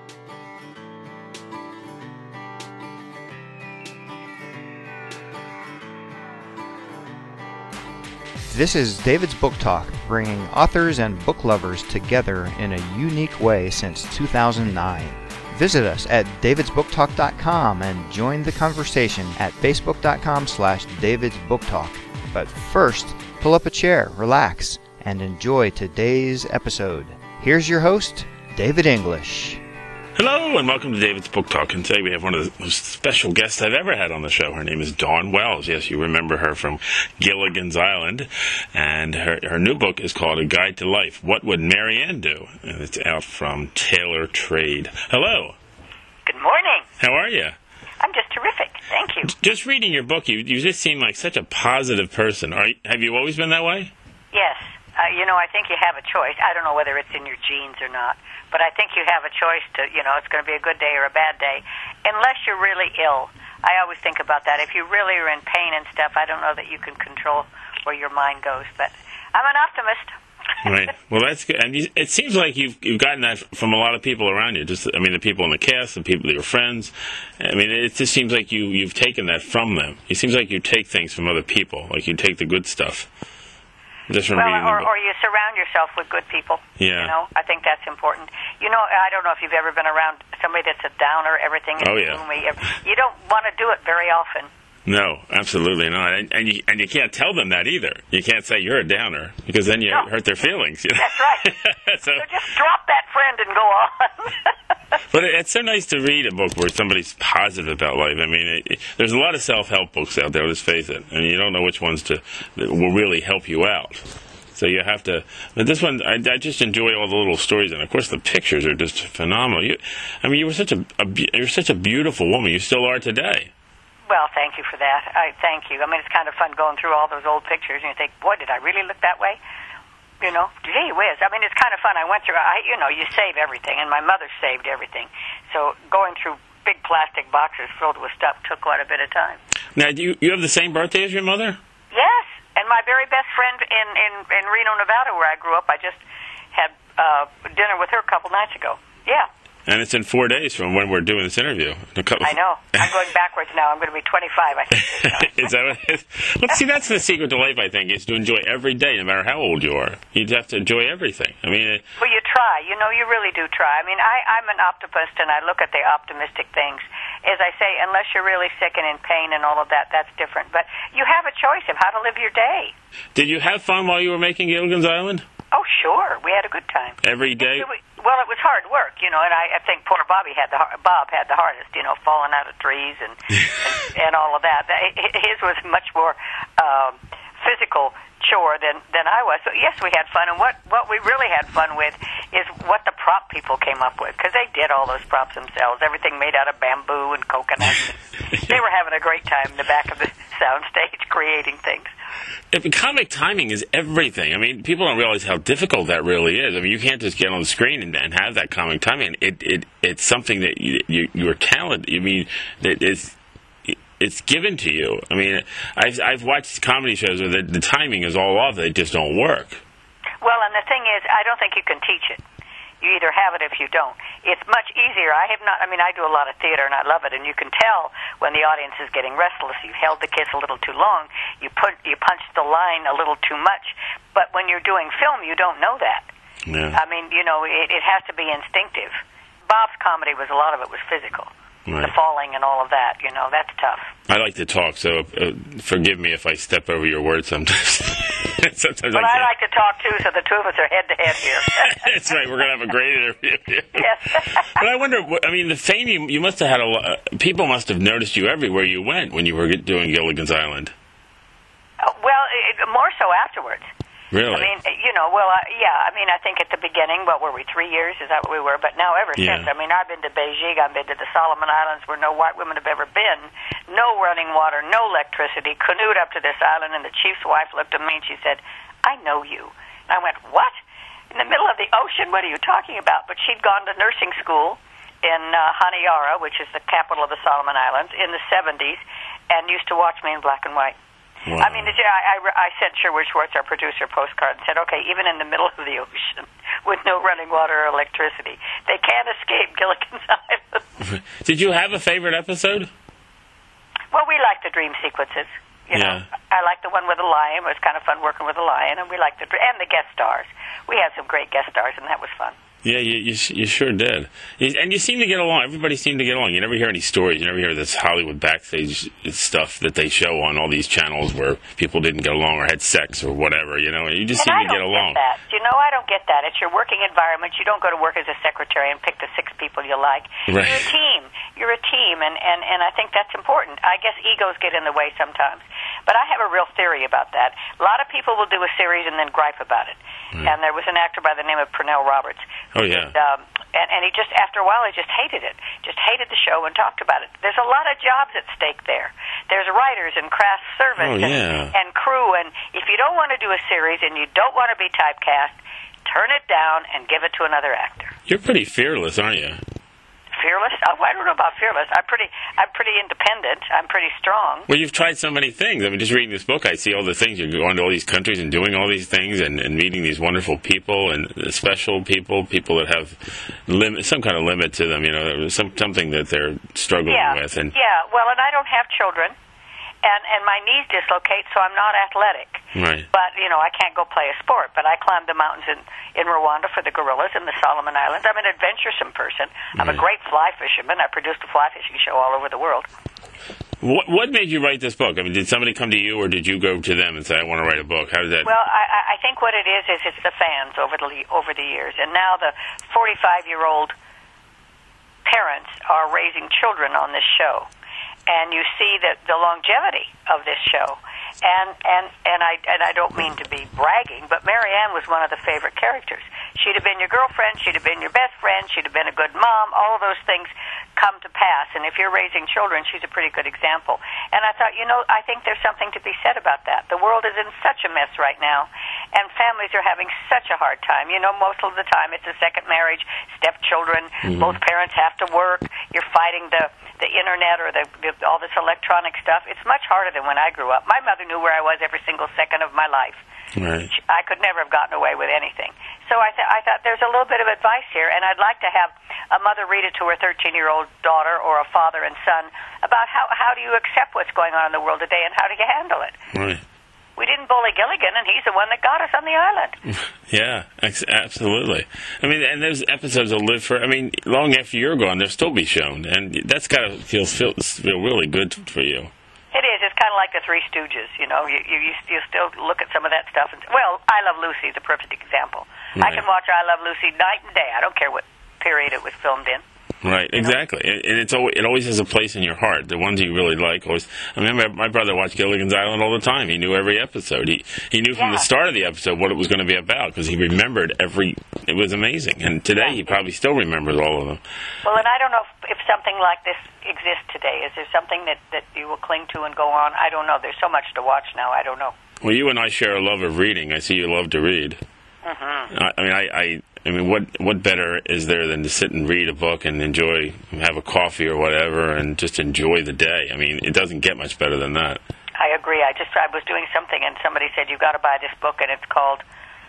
This is David's Book Talk, bringing authors and book lovers together in a unique way since 2009. Visit us at davidsbooktalk.com and join the conversation at facebook.com/davidsbooktalk. But first, pull up a chair, relax, and enjoy today's episode. Here's your host, David English. Hello, and welcome to David's Book Talk. And today we have one of the most special guests I've ever had on the show. Her name is Dawn Wells. Yes, you remember her from Gilligan's Island. And her new book is called A Guide to Life, What Would Marianne Do? And it's out from Taylor Trade. Hello. Good morning. How are you? I'm just terrific. Thank you. Just reading your book, you just seem like such a positive person. Have you always been that way? Yes. I think you have a choice. I don't know whether it's in your genes or not, but I think you have a choice to, it's going to be a good day or a bad day, unless you're really ill. I always think about that. If you really are in pain and stuff, I don't know that you can control where your mind goes, but I'm an optimist. Right. Well, that's good. And it seems like you've gotten that from a lot of people around you. The people in the cast, the people, your friends. It just seems like you've taken that from them. It seems like you take things from other people, like you take the good stuff. Just from reading the book. Or you surround yourself with good people. Yeah. I think that's important. I don't know if you've ever been around somebody that's a downer, everything is gloomy. You don't want to do it very often. No, absolutely not. And you can't tell them that either. You can't say you're a downer, because then you hurt their feelings. That's right. so just drop that friend and go on. But it's so nice to read a book where somebody's positive about life. There's a lot of self-help books out there, let's face it, and you don't know which ones that will really help you out. So you have to. But this one, I just enjoy all the little stories, and of course the pictures are just phenomenal. You were you're such a beautiful woman. You still are today. Well, thank you for that. Thank you. It's kind of fun going through all those old pictures, and you think, boy, did I really look that way? Gee whiz. It's kind of fun. I went through, you save everything, and my mother saved everything. So going through big plastic boxes filled with stuff took quite a bit of time. Now, do you have the same birthday as your mother? Yes, and my very best friend in Reno, Nevada, where I grew up, I just had dinner with her a couple nights ago. Yeah. And it's in 4 days from when we're doing this interview. I know. I'm going backwards now. I'm going to be 25, I think. Is that what it is? Well, see, that's the secret to life, I think, is to enjoy every day, no matter how old you are. You have to enjoy everything. Well, you try. You really do try. I'm an optimist, and I look at the optimistic things. As I say, unless you're really sick and in pain and all of that, that's different. But you have a choice of how to live your day. Did you have fun while you were making Gilligan's Island? Oh, sure. We had a good time. Every day? Well, it was hard work, and I think poor Bob had the hardest, falling out of trees and all of that. His was much more physical chore than I was. So, yes, we had fun, and what we really had fun with is what the prop people came up with, because they did all those props themselves, everything made out of bamboo and coconuts. They were having a great time in the back of the soundstage creating things. Comic timing is everything. People don't realize how difficult that really is. You can't just get on the screen and have that comic timing. It's something that your talent. That it's given to you. I've watched comedy shows where the timing is all off. They just don't work. Well, and the thing is, I don't think you can teach it. You either have it if you don't. It's much easier. I do a lot of theater, and I love it, and you can tell when the audience is getting restless. You've held the kiss a little too long. You punched the line a little too much. But when you're doing film, you don't know that. Yeah. It has to be instinctive. Bob's comedy a lot of it was physical. Right. The falling and all of that, that's tough. I like to talk, so forgive me if I step over your words sometimes. Well, I like to talk, too, so the two of us are head-to-head here. That's right. We're going to have a great interview here. Yes. But I wonder, the fame, you must have had a lot. People must have noticed you everywhere you went when you were doing Gilligan's Island. More so afterwards. Really? I think at the beginning, what were we, 3 years? Is that what we were? But now ever since, I've been to Beijing, I've been to the Solomon Islands where no white women have ever been, no running water, no electricity, canoed up to this island, and the chief's wife looked at me and she said, I know you. And I went, what? In the middle of the ocean? What are you talking about? But she'd gone to nursing school in Honiara, which is the capital of the Solomon Islands, in the 70s, and used to watch me in black and white. Wow. I mean, I sent Sherwood Schwartz, our producer, a postcard and said, okay, even in the middle of the ocean with no running water or electricity, they can't escape Gilligan's Island. Did you have a favorite episode? Well, we like the dream sequences. You know, I like the one with the lion. It was kind of fun working with the lion, and we liked and the guest stars. We had some great guest stars, and that was fun. Yeah, you sure did. And you seem to get along. Everybody seemed to get along. You never hear any stories. You never hear this Hollywood backstage stuff that they show on all these channels where people didn't get along or had sex or whatever, you know. You just seem to get along. Get that. You know, I don't get that. It's your working environment. You don't go to work as a secretary and pick the 6 people you like. Right. You're a team. You're a team, and I think that's important. I guess egos get in the way sometimes. But I have a real theory about that. A lot of people will do a series and then gripe about it. And there was an actor by the name of Pernell Roberts. Oh, yeah. And he just, after a while, he just hated it. Just hated the show and talked about it. There's a lot of jobs at stake there. There's writers and craft service and crew. And if you don't want to do a series and you don't want to be typecast, turn it down and give it to another actor. You're pretty fearless, aren't you? Fearless? Oh, I don't know about fearless. I'm pretty independent. I'm pretty strong. Well, you've tried so many things. I mean, just reading this book, I see all the things. You're going to all these countries and doing all these things and meeting these wonderful people and special people that have some kind of limit to them, you know, something that they're struggling with. And well, and I don't have children. And my knees dislocate, so I'm not athletic. Right. But, you know, I can't go play a sport. But I climbed the mountains in Rwanda for the gorillas in the Solomon Islands. I'm an adventuresome person. I'm a great fly fisherman. I produced a fly fishing show all over the world. What made you write this book? I mean, did somebody come to you, or did you go to them and say, I want to write a book? How did that... Well, I think what it is it's the fans over the years. And now the 45-year-old parents are raising children on this show. And you see the longevity of this show, and I don't mean to be bragging, but Mary Ann was one of the favorite characters. She'd have been your girlfriend, she'd have been your best friend, she'd have been a good mom. All of those things come to pass, and if you're raising children, she's a pretty good example. And I thought, you know, I think there's something to be said about that. The world is in such a mess right now, and families are having such a hard time. You know, most of the time it's a second marriage, stepchildren, both parents have to work, you're fighting the internet or all this electronic stuff. It's much harder than when I grew up. My mother knew where I was every single second of my life. Right. I could never have gotten away with anything. So I thought there's a little bit of advice here, and I'd like to have a mother read it to her 13-year-old daughter or a father and son about how do you accept what's going on in the world today and how do you handle it. Right. We didn't bully Gilligan, and he's the one that got us on the island. Yeah, absolutely. I mean, and those episodes will live for, I mean, long after you're gone, they'll still be shown. And that's got to feel really good for you. It is. It's kind of like the Three Stooges, you know. You still look at some of that stuff. And, well, I Love Lucy is a perfect example. Right. I can watch I Love Lucy night and day. I don't care what period it was filmed in. Right, exactly. And it always has a place in your heart. The ones you really like always. I remember my brother watched Gilligan's Island all the time. He knew every episode. He knew from the start of the episode what it was going to be about because he remembered every. It was amazing. And today he probably still remembers all of them. Well, and I don't know if something like this exists today. Is there something that you will cling to and go on? I don't know. There's so much to watch now. I don't know. Well, you and I share a love of reading. I see you love to read. Mm-hmm. I mean, what better is there than to sit and read a book and enjoy, have a coffee or whatever, and just enjoy the day? I mean, it doesn't get much better than that. I agree. I was doing something, and somebody said, you've got to buy this book, and it's called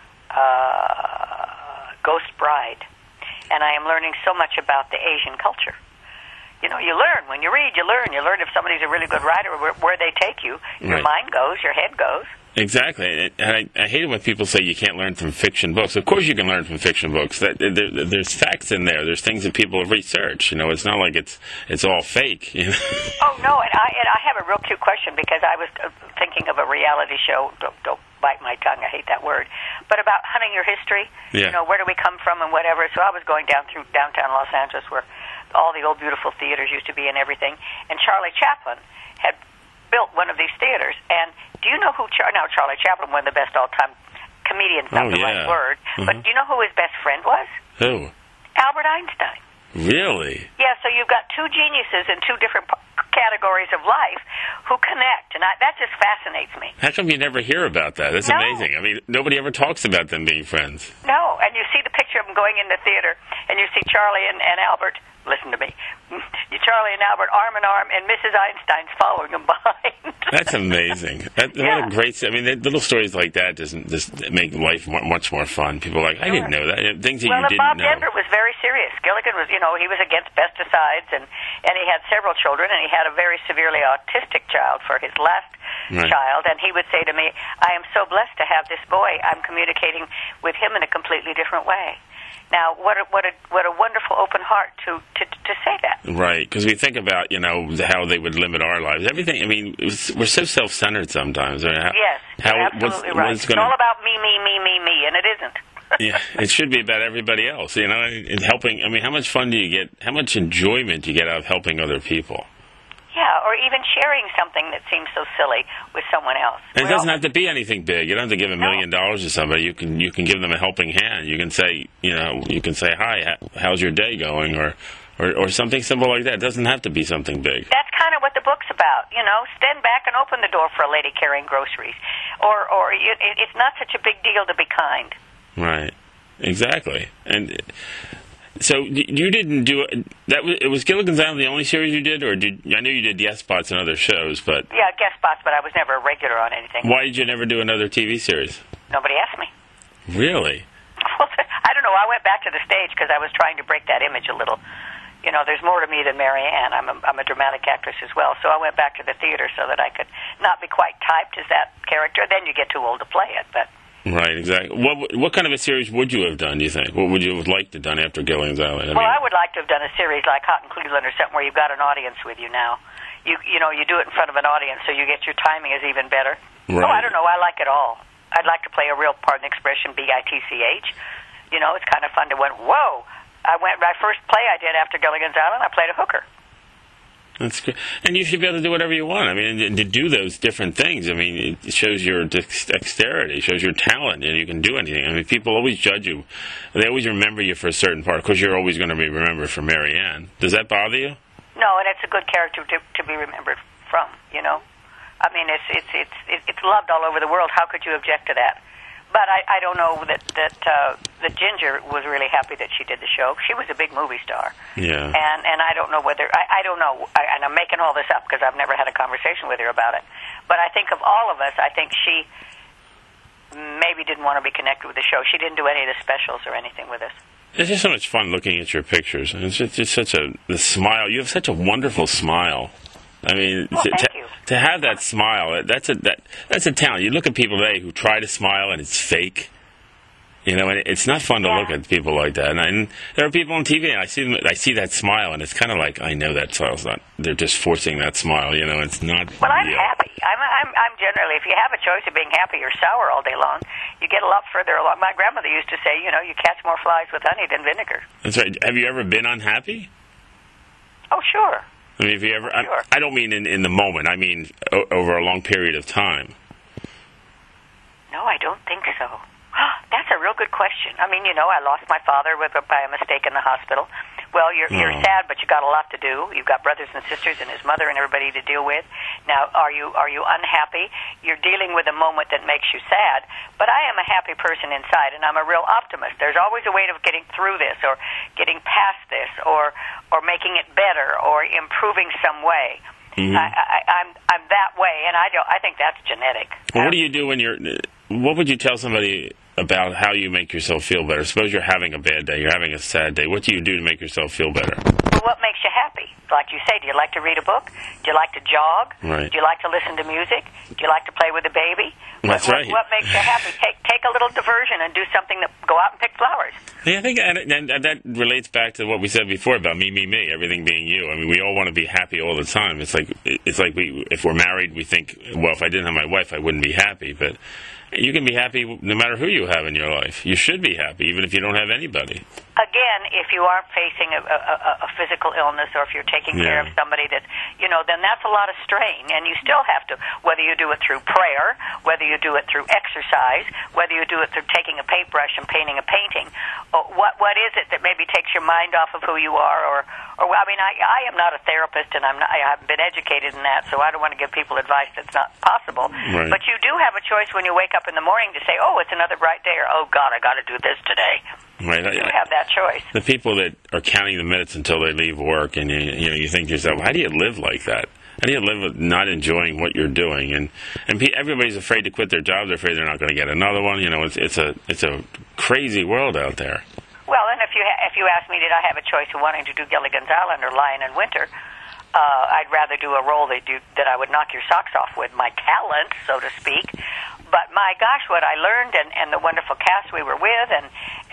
Ghost Bride. And I am learning so much about the Asian culture. You know, you learn. When you read, you learn. You learn if somebody's a really good writer, where they take you. Your mind goes, your head goes. Exactly. And I hate it when people say you can't learn from fiction books. Of course you can learn from fiction books. There's facts in there. There's things that people have researched. You know, it's not like it's all fake. You know? Oh, no, and I have a real cute question because I was thinking of a reality show. Don't bite my tongue. I hate that word. But about hunting your history. Yeah. You know, where do we come from and whatever. So I was going down through downtown Los Angeles where all the old beautiful theaters used to be and everything. And Charlie Chaplin had built one of these theaters. And do you know who now Charlie Chaplin, one of the best all-time comedians, not the right word, but do you know who his best friend was? Who? Albert Einstein. Really? Yeah, so you've got two geniuses in two different categories of life who connect, and that just fascinates me. How come you never hear about that? That's amazing. I mean, nobody ever talks about them being friends. No, and you see the picture of them going in the theater, and you see Charlie and Albert. Listen to me. Charlie and Albert arm in arm, and Mrs. Einstein's following them behind. That's amazing. What a great. I mean, little stories like that just make life much more fun. People are like, I didn't know that. Things that you didn't Bob know. Denver was very serious. Gilligan was, he was against pesticides, and he had several children, and he had a very severely autistic child for his last child, and he would say to me, I am so blessed to have this boy. I'm communicating with him in a completely different way. Now, what a wonderful open heart to say that. Right, because we think about how they would limit our lives. Everything. I mean, we're so self-centered sometimes. Yes, absolutely right. It's all about me, and it isn't. Yeah, it should be about everybody else. And helping. I mean, how much fun do you get? How much enjoyment do you get out of helping other people? Yeah, or even sharing something that seems so silly with someone else. And it doesn't have to be anything big. You don't have to give $1 million to somebody. You can give them a helping hand. You can say, hi, how's your day going, or something simple like that. It doesn't have to be something big. That's kind of what the book's about. Stand back and open the door for a lady carrying groceries, or it's not such a big deal to be kind. Right. Exactly. And so you didn't do that. It was Gilligan's Island the only series you did, or I know you did guest spots on other shows, but guest spots, but I was never a regular on anything. Why did you never do another TV series? Nobody asked me. Really? Well, I don't know. I went back to the stage because I was trying to break that image a little. There's more to me than Mary Ann. I'm a dramatic actress as well, so I went back to the theater so that I could not be quite typed as that character. Then you get too old to play it, but. Right, exactly. What kind of a series would you have done, do you think? What would you have liked to have done after Gilligan's Island? I would like to have done a series like Hot in Cleveland or something where you've got an audience with you now. You do it in front of an audience, so you get your timing is even better. Right. Oh, I don't know. I like it all. I'd like to play a real, pardon the expression, BITCH. It's kind of fun to went, whoa. My first play I did after Gilligan's Island, I played a hooker. That's good. And you should be able to do whatever you want. I mean, to do those different things, I mean, it shows your dexterity, it shows your talent, and you can do anything. I mean, people always judge you. They always remember you for a certain part, because you're always going to be remembered for Mary Ann. Does that bother you? No, and it's a good character to be remembered from, I mean, it's loved all over the world. How could you object to that? But I don't know that Ginger was really happy that she did the show. She was a big movie star. Yeah. And I don't know whether I don't know. And I'm making all this up because I've never had a conversation with her about it. But I think of all of us, I think she maybe didn't want to be connected with the show. She didn't do any of the specials or anything with us. It's just so much fun looking at your pictures. It's just the smile. You have such a wonderful smile. I mean, to have that smile, that's a talent. You look at people today who try to smile and it's fake. And it's not fun to look at people like that. And there are people on TV, and I see that smile, and it's kind of like, I know that smile's not. They're just forcing that smile. It's not. Well, I'm happy. I'm generally, if you have a choice of being happy or sour all day long, you get a lot further along. My grandmother used to say, you catch more flies with honey than vinegar. That's right. Have you ever been unhappy? Oh, sure. I mean, have you ever? Sure. I don't mean in the moment. I mean over a long period of time. No, I don't think so. That's a real good question. I mean, I lost my father by a mistake in the hospital. Well, you're sad, but you got a lot to do. You've got brothers and sisters and his mother and everybody to deal with. Now, are you unhappy? You're dealing with a moment that makes you sad. But I am a happy person inside, and I'm a real optimist. There's always a way of getting through this, or getting past this, or making it better, or improving some way. Mm-hmm. I'm that way, and I think that's genetic. Well, what do you do when what would you tell somebody about how you make yourself feel better? Suppose you're having a bad day, you're having a sad day. What do you do to make yourself feel better? Well, what makes you happy? Like you say, do you like to read a book? Do you like to jog? Right. Do you like to listen to music? Do you like to play with a baby? That's right. What makes you happy? Take a little diversion and do something go out and pick flowers. Yeah, I think and that relates back to what we said before about me, everything being you. I mean, we all want to be happy all the time. It's like if we're married, we think, well, if I didn't have my wife, I wouldn't be happy. But You can be happy no matter who you have in your life. You should be happy, even if you don't have anybody. Again, if you aren't facing a physical illness, or if you're taking care of somebody that, then that's a lot of strain. And you still have to, whether you do it through prayer, whether you do it through exercise, whether you do it through taking a paintbrush and painting a painting, what is it that maybe takes your mind off of who you are? Or I mean, I am not a therapist, and I haven't been educated in that, so I don't want to give people advice that's not possible. Right. But you do have a choice when you wake up in the morning to say, oh, it's another bright day, or oh, God, I got to do this today. Right. You have that choice. The people that are counting the minutes until they leave work, and you think to yourself, how do you live like that? How do you live with not enjoying what you're doing? And everybody's afraid to quit their job. They're afraid they're not going to get another one. It's a crazy world out there. Well, and if you ask me, did I have a choice of wanting to do Gilligan's Island or Lion in Winter? I'd rather do a role that I would knock your socks off with, my talent, so to speak. But my gosh, what I learned, and the wonderful cast we were with, and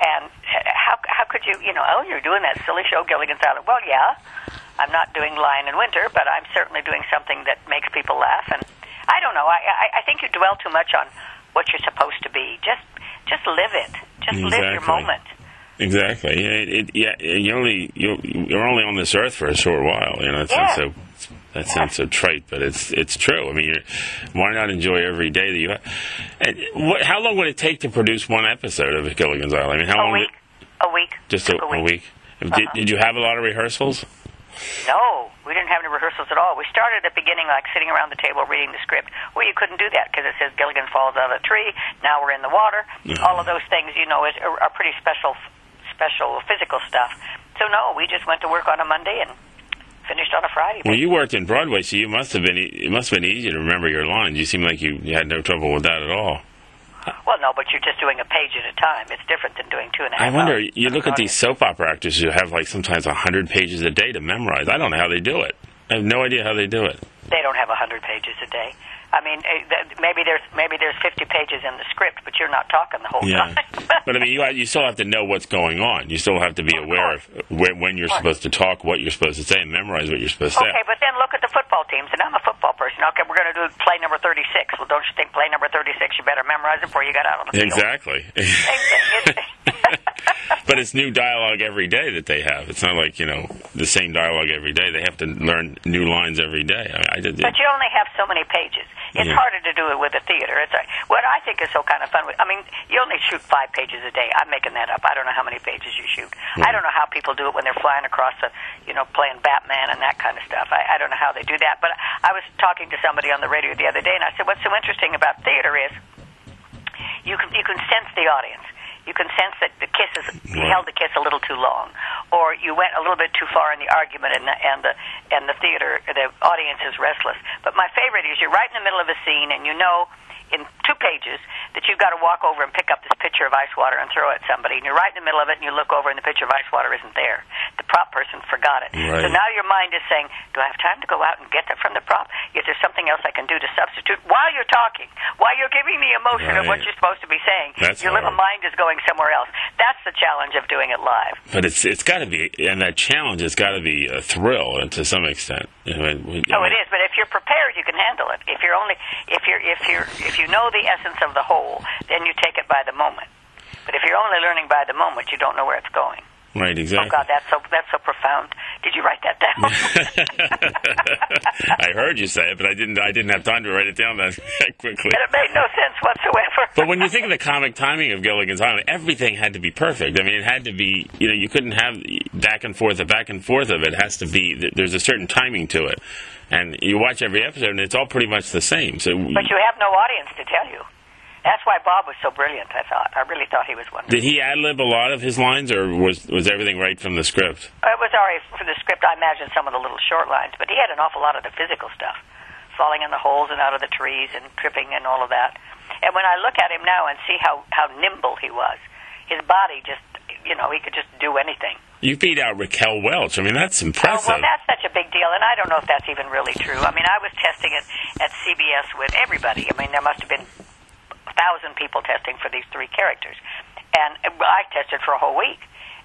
how could you, you're doing that silly show, Gilligan's Island. Well, yeah, I'm not doing Lion in Winter, but I'm certainly doing something that makes people laugh. And I don't know, I think you dwell too much on what you're supposed to be. Just live it. Just live your moment. Exactly. You're only on this earth for a short while. That sounds so trite, but it's true. I mean, why not enjoy every day that you have? And how long would it take to produce one episode of Gilligan's Island? I mean, how long? A week. Just a week. Did you have a lot of rehearsals? No, we didn't have any rehearsals at all. We started at the beginning, like sitting around the table reading the script. Well, you couldn't do that because it says Gilligan falls out of a tree. Now we're in the water. All of those things, are pretty special physical stuff. So no, we just went to work on a Monday and finished on a Friday. Well, you worked in Broadway, so it must have been easy to remember your lines. You seem like you had no trouble with that at all. Well, no, but you're just doing a page at a time. It's different than doing 2.5 hours. I wonder, you look at these soap opera actors who have sometimes 100 pages a day to memorize. I don't know how they do it. I have no idea how they do it. They don't have 100 pages a day. I mean, maybe there's 50 pages in the script, but you're not talking the whole time. But I mean, you still have to know what's going on. You still have to be aware of when you're supposed to talk, what you're supposed to say, and memorize what you're supposed to say. Okay, but then look at the football teams, and I'm a football person. Okay, we're going to do play number 36. Well, don't you think play number 36, you better memorize it before you get out on the field? Exactly. Same thing. But it's new dialogue every day that they have. It's not like, the same dialogue every day. They have to learn new lines every day. But you only have so many pages. It's harder to do it with the theater. What I think is so kind of fun. You only shoot 5 pages a day. I'm making that up. I don't know how many pages you shoot. I don't know how people do it when they're flying across playing Batman and that kind of stuff. I don't know how they do that. But I was talking to somebody on the radio the other day, and I said, what's so interesting about theater is you can sense the audience. You can sense that you held the kiss a little too long, or you went a little bit too far in the argument, and the theater, the audience is restless. But my favorite is you're right in the middle of a scene, and in 2 pages that you've got to walk over and pick up this pitcher of ice water and throw it at somebody, and you're right in the middle of it, and you look over and the pitcher of ice water isn't there. The prop person forgot it. Right. So now your mind is saying, do I have time to go out and get that from the prop? Is there something else I can do to substitute while you're talking, while you're giving the emotion of what you're supposed to be saying? Your little mind is going somewhere else. That's the challenge of doing it live. But it's got to be, and that challenge has got to be a thrill to some extent. It is, but if you're prepared, you can handle it. If you know the essence of the whole, then you take it by the moment. But if you're only learning by the moment, you don't know where it's going. Right, exactly. Oh God, that's so profound. Did you write that down? I heard you say it, but I didn't have time to write it down that quickly. And it made no sense whatsoever. But when you think of the comic timing of Gilligan's Island, everything had to be perfect. I mean, it had to be, you couldn't have back and forth of it. It has to be, there's a certain timing to it. And you watch every episode, and it's all pretty much the same. But you have no audience to tell you. That's why Bob was so brilliant, I thought. I really thought he was wonderful. Did he ad-lib a lot of his lines, or was everything right from the script? It was already from the script. I imagine some of the little short lines, but he had an awful lot of the physical stuff. Falling in the holes and out of the trees and tripping and all of that. And when I look at him now and see how nimble he was, his body just, he could just do anything. You beat out Raquel Welch. I mean, that's impressive. Oh, well, that's such a big deal, and I don't know if that's even really true. I mean, I was testing it at CBS with everybody. I mean, there must have been 1,000 people testing for these 3 characters. And I tested for a whole week.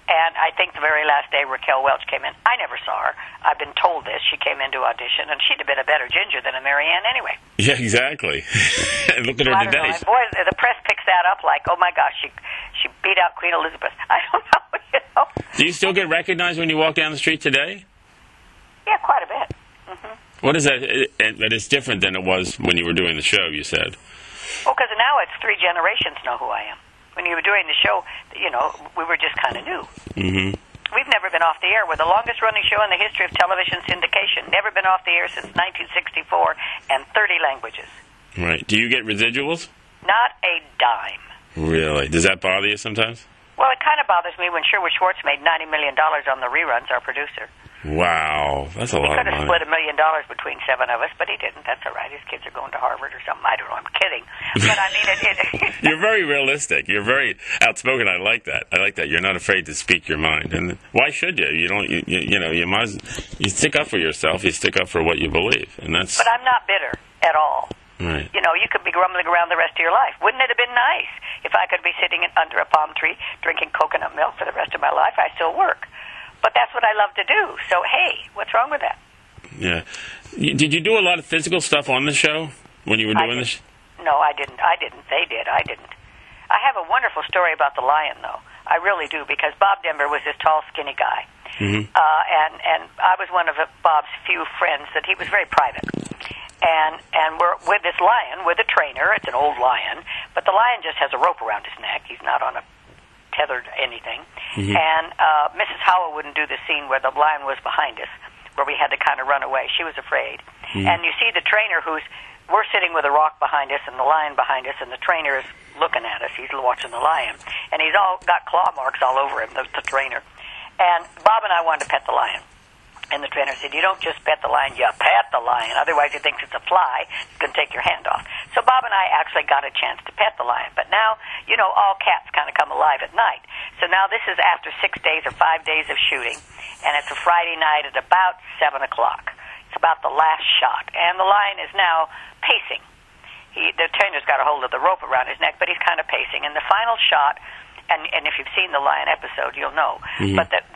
And I think the very last day Raquel Welch came in. I never saw her. I've been told this. She came in to audition, and she'd have been a better Ginger than a Marianne anyway. Yeah, exactly. And look at her I don't today. know. And boy, the press picks that up like, oh, my gosh, she beat out Queen Elizabeth. I don't know, you know. Do you still get recognized when you walk down the street today? Yeah, quite a bit. Mm-hmm. What is that? That is different than it was when you were doing the show, you said. Well, because now it's 3 generations know who I am. When you were doing the show, you know, we were just kind of new. Mm-hmm. We've never been off the air. We're the longest-running show in the history of television syndication. Never been off the air since 1964, and 30 languages. Right. Do you get residuals? Not a dime. Really? Does that bother you sometimes? Well, it kind of bothers me when Sherwood Schwartz made $90 million on the reruns, our producer. Wow, that's a lot of money. He could have split $1 million between 7 of us, but he didn't. That's all right. His kids are going to Harvard or something. I don't know. I'm kidding. But I mean, You're very realistic. You're very outspoken. I like that. You're not afraid to speak your mind. And why should you? You don't. You know. You stick up for yourself. You stick up for what you believe, and that's. But I'm not bitter at all. Right. You know, you could be grumbling around the rest of your life. Wouldn't it have been nice if I could be sitting under a palm tree drinking coconut milk for the rest of my life? I still work. But that's what I love to do. So, hey, what's wrong with that? Yeah. Did you do a lot of physical stuff on the show when you were doing this? No, I didn't. They did. I didn't. I have a wonderful story about the lion, though. I really do, because Bob Denver was this tall, skinny guy. Mm-hmm. And I was one of Bob's few friends that he was very private. And we're with this lion, with a trainer. It's an old lion. But the lion just has a rope around his neck. He's not on a tethered anything. Mm-hmm. And Mrs. Howell wouldn't do the scene where the lion was behind us, where we had to kind of run away. She was afraid. Mm-hmm. And you see the trainer we're sitting with a rock behind us and the lion behind us, and the trainer is looking at us. He's watching the lion. And he's all got claw marks all over him, the trainer. And Bob and I wanted to pet the lion. And the trainer said, you don't just pet the lion, you pet the lion. Otherwise he thinks it's a fly. It's going to take your hand off. So Bob and I actually got a chance to pet the lion. But now, you know, all cats kind of come alive at night. So now this is after 6 days or 5 days of shooting. And it's a Friday night at about 7 o'clock. It's about the last shot. And the lion is now pacing. The trainer's got a hold of the rope around his neck, but he's kind of pacing. And the final shot, and if you've seen the lion episode, you'll know. Mm-hmm. But the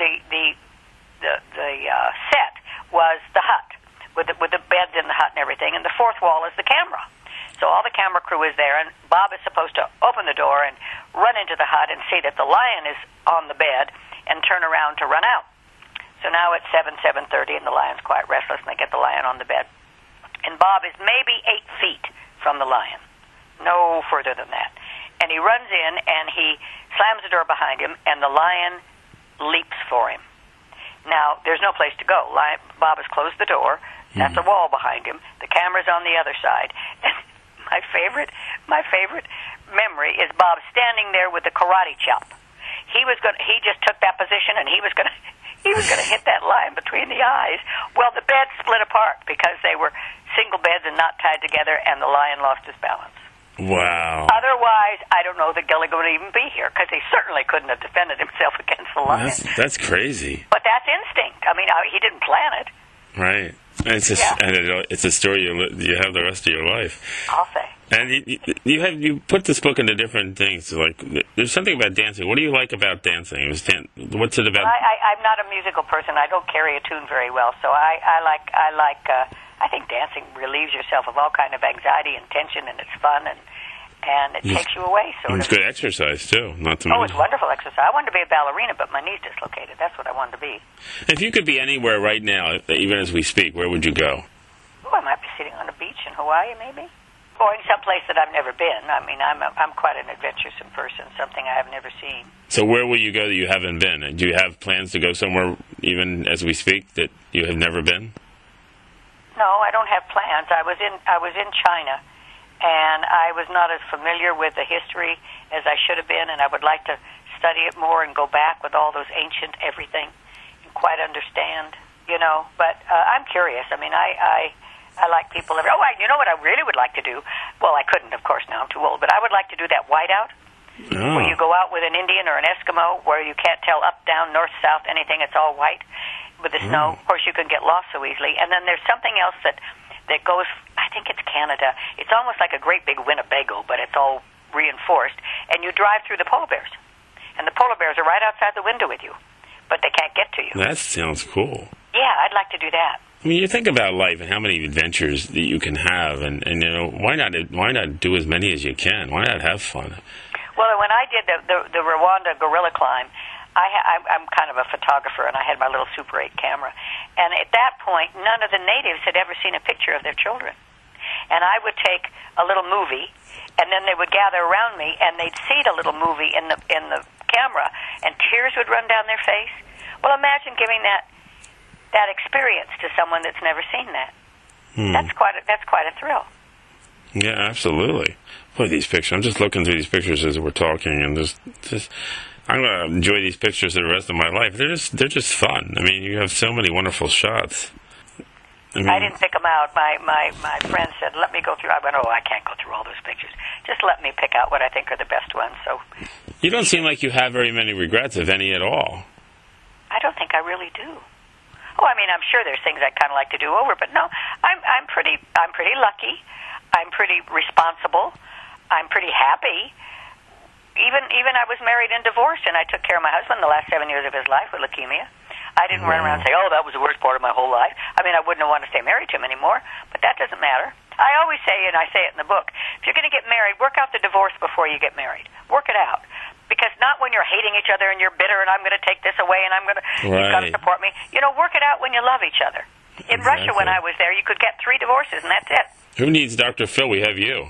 set was the hut with the beds in the hut and everything, and the fourth wall is the camera. So all the camera crew is there, and Bob is supposed to open the door and run into the hut and see that the lion is on the bed and turn around to run out. So now it's 7:30, and the lion's quite restless, and they get the lion on the bed. And Bob is maybe 8 feet from the lion, no further than that. And he runs in, and he slams the door behind him, and the lion leaps for him. Now, there's no place to go. Bob has closed the door. That's a wall behind him. The camera's on the other side. And my favorite memory is Bob standing there with the karate chop. He just took that position, and he was going to hit that lion between the eyes. Well, the bed split apart because they were single beds and not tied together, and the lion lost his balance. Wow. Otherwise, I don't know that Gilligan would even be here, because he certainly couldn't have defended himself against the lion. That's crazy. But that's instinct. I mean, he didn't plan it. Right. And it's a story you have the rest of your life. I'll say. And you put this book into different things. Like, there's something about dancing. What do you like about dancing? What's it about? I'm not a musical person. I don't carry a tune very well, so I think dancing relieves yourself of all kind of anxiety and tension, and it's fun, and it takes you away. It's good exercise, too. Not to mention. It's wonderful exercise. I wanted to be a ballerina, but my knee's dislocated. That's what I wanted to be. If you could be anywhere right now, even as we speak, where would you go? Oh, I might be sitting on a beach in Hawaii, maybe. Or in some place that I've never been. I mean, I'm quite an adventuresome person, something I have never seen. So where will you go that you haven't been? Do you have plans to go somewhere, even as we speak, that you have never been? No, I don't have plans. I was in China, and I was not as familiar with the history as I should have been, and I would like to study it more and go back with all those ancient everything and quite understand, you know. But I'm curious. I mean, I like people. You know what I really would like to do? Well, I couldn't, of course, now I'm too old, but I would like to do that whiteout. Oh. Where you go out with an Indian or an Eskimo, where you can't tell up, down, north, south, anything. It's all white with the snow. Of course, you can get lost so easily. And then there's something else that goes, I think it's Canada. It's almost like a great big Winnebago, but it's all reinforced. And you drive through the polar bears. and the polar bears are right outside the window with you, but they can't get to you. That sounds cool. Yeah, I'd like to do that. I mean, you think about life and how many adventures that you can have, and you know, why not do as many as you can? Why not have fun? Well, when I did the Rwanda gorilla climb, I'm kind of a photographer, and I had my little Super 8 camera. And at that point, none of the natives had ever seen a picture of their children. And I would take a little movie, and then they would gather around me, and they'd see the little movie in the camera, and tears would run down their face. Well, imagine giving that experience to someone that's never seen that. That's quite a thrill. Yeah, absolutely. Boy, these pictures. I'm just looking through these pictures as we're talking, and just I'm going to enjoy these pictures for the rest of my life. They're just fun. I mean, you have so many wonderful shots. I didn't pick them out. My friend said, let me go through. I went, I can't go through all those pictures. Just let me pick out what I think are the best ones. So, you don't seem like you have very many regrets, if any at all. I don't think I really do. Oh, I mean, I'm sure there's things I'd kind of like to do over, but no, I'm pretty lucky. I'm pretty responsible. I'm pretty happy. Even I was married and divorced, and I took care of my husband the last 7 years of his life with leukemia. I didn't run around and say, that was the worst part of my whole life. I mean, I wouldn't want to stay married to him anymore, but that doesn't matter. I always say, and I say it in the book, if you're going to get married, work out the divorce before you get married. Work it out. Because not when you're hating each other and you're bitter and I'm going to take this away and you've got to support me. You know, work it out when you love each other. In Russia, when I was there, you could get 3 divorces, and that's it. Who needs Dr. Phil? We have you.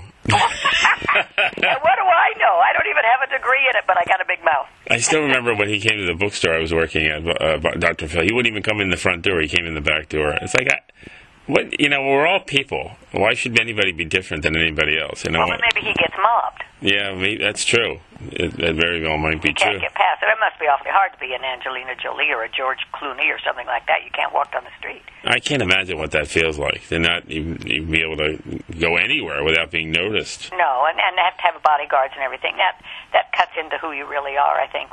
What do I know? I don't even have a degree in it, but I got a big mouth. I still remember when he came to the bookstore I was working at, Dr. Phil. He wouldn't even come in the front door. He came in the back door. It's like, we're all people. Why should anybody be different than anybody else? You know? Well, but maybe he gets mobbed. Yeah, maybe, that's true. That very well might be true. You can't get past it. It must be awfully hard to be an Angelina Jolie or a George Clooney or something like that. You can't walk down the street. I can't imagine what that feels like, to not even be able to go anywhere without being noticed. No, and have to have bodyguards and everything. That cuts into who you really are, I think.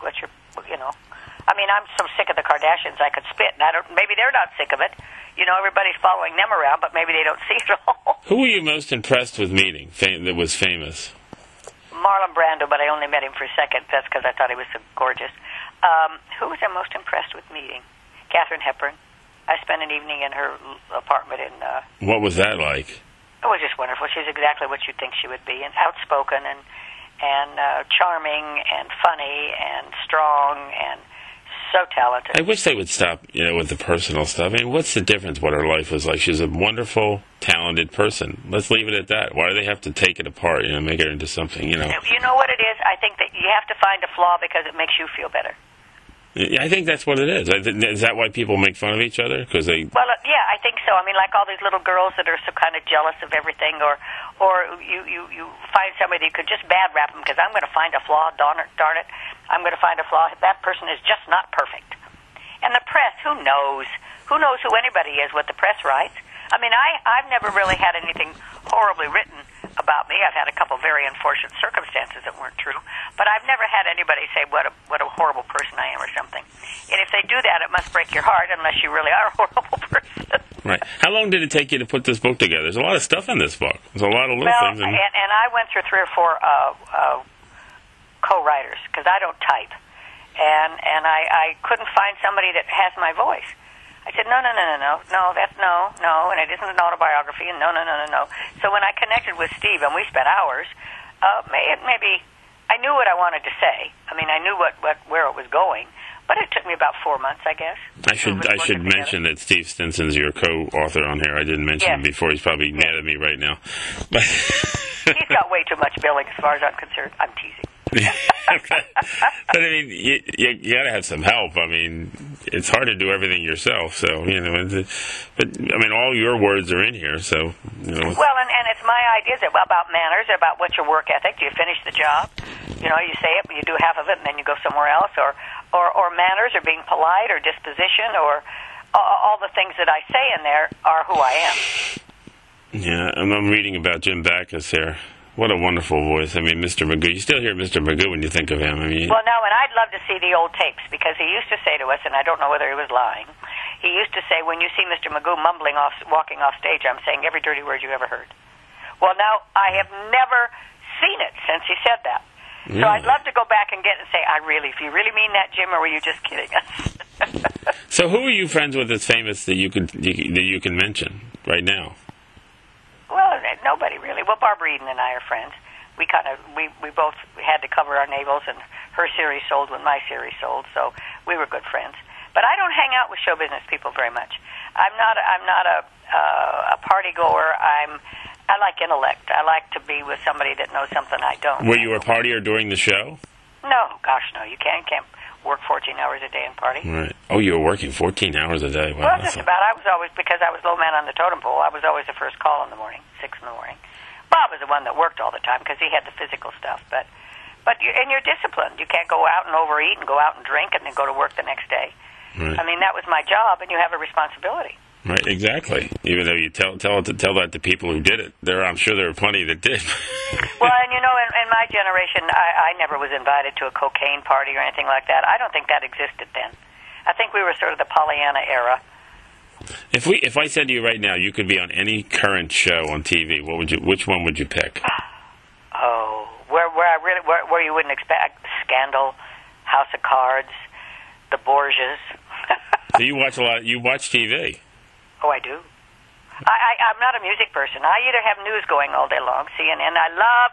I mean, I'm so sick of the Kardashians I could spit, and maybe they're not sick of it. You know, everybody's following them around, but maybe they don't see it all. Who were you most impressed with meeting that was famous? Marlon Brando, but I only met him for a second. That's because I thought he was so gorgeous. Who was I most impressed with meeting? Katharine Hepburn. I spent an evening in her apartment in... What was that like? It was just wonderful. She's exactly what you'd think she would be, and outspoken and charming and funny and strong and so talented. I wish they would stop, with the personal stuff. I mean, what's the difference what her life was like? She's a wonderful, talented person. Let's leave it at that. Why do they have to take it apart, make it into something, You know what it is? I think that you have to find a flaw because it makes you feel better. I think that's what it is. Is that why people make fun of each other? Well, yeah, I think so. I mean, like all these little girls that are so kind of jealous of everything, or you find somebody that you could just bad rap them because I'm going to find a flaw. Darn it, I'm going to find a flaw. That person is just not perfect. And the press, who knows? Who knows who anybody is? What the press writes. I mean, I've never really had anything horribly written about me. I've had a couple very unfortunate circumstances that weren't true, but I've never had anybody say what a horrible person I am or something. And if they do that, it must break your heart unless you really are a horrible person. Right. How long did it take you to put this book together? There's a lot of stuff in this book. There's a lot of little things. And I went through 3 or 4 co-writers because I don't type, and I couldn't find somebody that has my voice. I said, no, that's no, and it isn't an autobiography, and no. So when I connected with Steve, and we spent hours, maybe I knew what I wanted to say. I mean, I knew where it was going, but it took me about 4 months, I guess. I should mention that Steve Stinson's your co-author on here. I didn't mention him before. He's probably mad at me right now. But he's got way too much billing as far as I'm concerned. I'm teasing. But I mean, you got to have some help. I mean, it's hard to do everything yourself. So but I mean, all your words are in here. So Well, and it's my ideas about manners, about what's your work ethic. Do you finish the job? You say it, but you do half of it, and then you go somewhere else. Or manners, or being polite, or disposition, or all the things that I say in there are who I am. Yeah, I'm reading about Jim Backus here. What a wonderful voice. I mean, Mr. Magoo. You still hear Mr. Magoo when you think of him. I mean, well, no, and I'd love to see the old tapes, because he used to say to us, and I don't know whether he was lying, he used to say, when you see Mr. Magoo walking off stage, I'm saying every dirty word you ever heard. Well, now, I have never seen it since he said that. Really? So I'd love to go back and get and say, if you really mean that, Jim, or were you just kidding us? So who are you friends with that's famous that you can mention right now? Well, nobody really. Well, Barbara Eden and I are friends. We both had to cover our navels, and her series sold when my series sold, so we were good friends. But I don't hang out with show business people very much. I'm not a party goer. I like intellect. I like to be with somebody that knows something I don't. Were you a partier during the show? No, gosh, no. You can't work 14 hours a day and party. Right. Oh, you were working 14 hours a day. Wow. Well, just about. I was always, because I was low man on the totem pole, I was always the first call in the morning, 6 in the morning. Bob was the one that worked all the time because he had the physical stuff. But you're disciplined. You can't go out and overeat and go out and drink and then go to work the next day. Right. I mean, that was my job, and you have a responsibility. Right, exactly. Even though you tell that to people who did it, I'm sure there are plenty that did. Well, and in my generation, I never was invited to a cocaine party or anything like that. I don't think that existed then. I think we were sort of the Pollyanna era. If I said to you right now, you could be on any current show on TV, which one would you pick? Oh, where you wouldn't expect Scandal, House of Cards, The Borgias. So you watch a lot. You watch TV. Oh, I do. I'm not a music person. I either have news going all day long, CNN. I love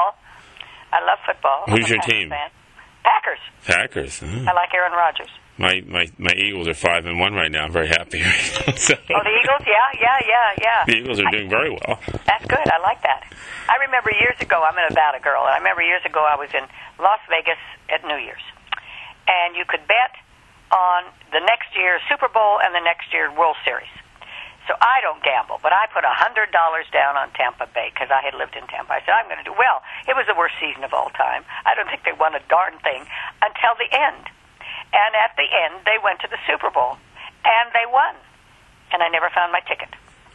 football. Who's your team? Fan. Packers. Packers. Oh. I like Aaron Rodgers. My Eagles are 5-1 right now. I'm very happy. So, oh, the Eagles? Yeah. The Eagles are doing very well. That's good. I like that. I remember years ago, I'm a Nevada girl, and I remember years ago I was in Las Vegas at New Year's. And you could bet on the next year's Super Bowl and the next year's World Series. So I don't gamble, but I put $100 down on Tampa Bay because I had lived in Tampa. I said, I'm going to do well. It was the worst season of all time. I don't think they won a darn thing until the end. And at the end, they went to the Super Bowl, and they won. And I never found my ticket.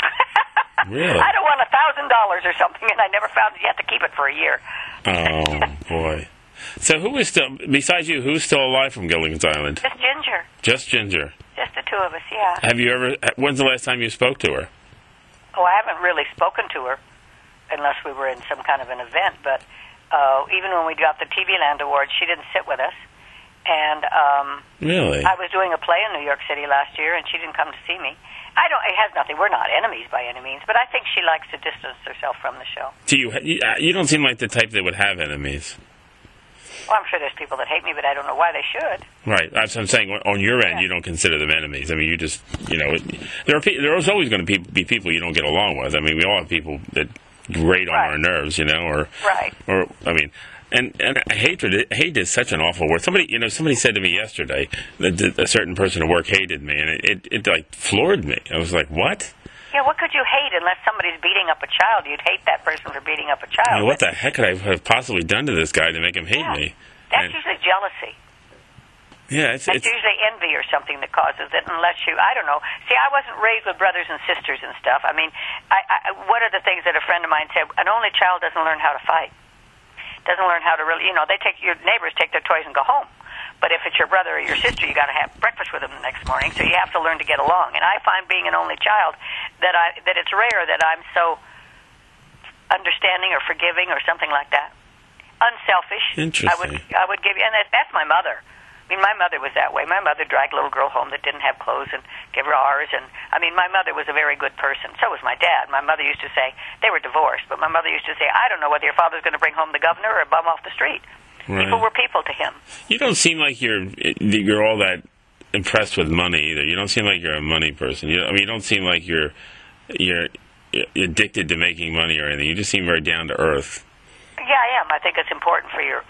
Really? I'd have won $1,000 or something, and I never found it. You have to keep it for a year. Oh, boy. So who is still, besides you, who's still alive from Gilligan's Island? Just Ginger. Just Ginger. Just the two of us, yeah. Have you ever, when's the last time you spoke to her? Oh, I haven't really spoken to her unless we were in some kind of an event, but even when we got the TV Land Awards, she didn't sit with us. And really? I was doing a play in New York City last year, and she didn't come to see me. It has nothing. We're not enemies by any means, but I think she likes to distance herself from the show. Do you don't seem like the type that would have enemies. Well, I'm sure there's people that hate me, but I don't know why they should. Right. I'm saying on your end, you don't consider them enemies. I mean, you just, there's always going to be people you don't get along with. I mean, we all have people that grate on our nerves, or I mean, and hate is such an awful word. Somebody said to me yesterday that a certain person at work hated me, and it like floored me. I was like, what? Yeah, what could you hate unless somebody's beating up a child? You'd hate that person for beating up a child. I mean, what the heck could I have possibly done to this guy to make him hate me? That's usually jealousy. Yeah, it's usually envy or something that causes it, unless I don't know. See, I wasn't raised with brothers and sisters and stuff. I mean, one of the things that a friend of mine said, an only child doesn't learn how to fight. Doesn't learn how to really, your neighbors take their toys and go home. But if it's your brother or your sister, you got to have breakfast with them the next morning, so you have to learn to get along. And I find being an only child that it's rare that I'm so understanding or forgiving or something like that. Unselfish. Interesting. I would give you, and that's my mother. I mean, my mother was that way. My mother dragged a little girl home that didn't have clothes and gave her ours. And I mean, my mother was a very good person. So was my dad. My mother used to say, they were divorced, but my mother used to say, I don't know whether your father's going to bring home the governor or a bum off the street. Right. People were people to him. You don't seem like you're all that impressed with money either. You don't seem like you're a money person. You don't seem like you're addicted to making money or anything. You just seem very down to earth. Yeah, I am. I think it's important for your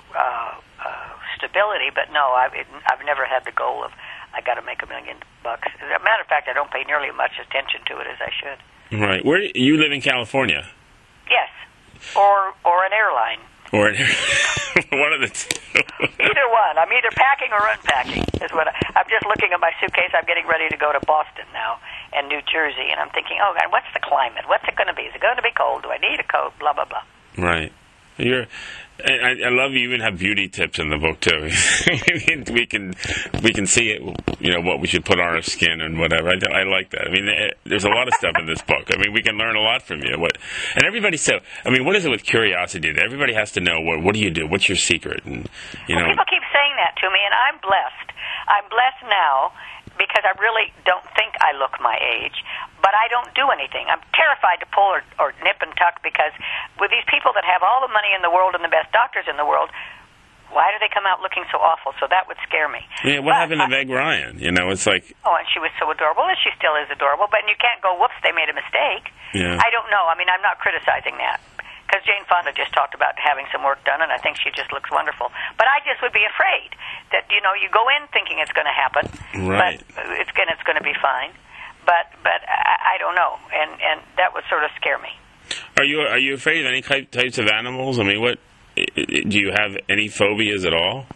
stability. But no, I've never had the goal of I got to make $1 million. As a matter of fact, I don't pay nearly as much attention to it as I should. Right. Where you live in California? Yes, or an airline. Or one of the two. Either one. I'm either packing or unpacking. Is what I'm just looking at my suitcase. I'm getting ready to go to Boston now and New Jersey, and I'm thinking, oh God, what's the climate? What's it going to be? Is it going to be cold? Do I need a coat? Blah blah blah. Right. And I love you even have beauty tips in the book too. we can see it, what we should put on our skin and whatever. I like that. I mean, there's a lot of stuff in this book. I mean, we can learn a lot from you. And everybody said, I mean, what is it with curiosity? Everybody has to know what do you do? What's your secret? And Well, people keep saying that to me, and I'm blessed. I'm blessed now because I really don't think I look my age, but I don't do anything. I'm terrified to pull or nip and tuck because with these people that have all the money in the world and the best doctors in the world, why do they come out looking so awful? So that would scare me. Yeah, what happened to Meg Ryan? It's like... Oh, and she was so adorable, and she still is adorable, but you can't go, whoops, they made a mistake. Yeah. I don't know. I mean, I'm not criticizing that. Because Jane Fonda just talked about having some work done, and I think she just looks wonderful. But I just would be afraid that, you go in thinking it's going to happen, right. but it's going to be fine. But I don't know, and that would sort of scare me. Are you afraid of any types of animals? I mean, do you have any phobias at all?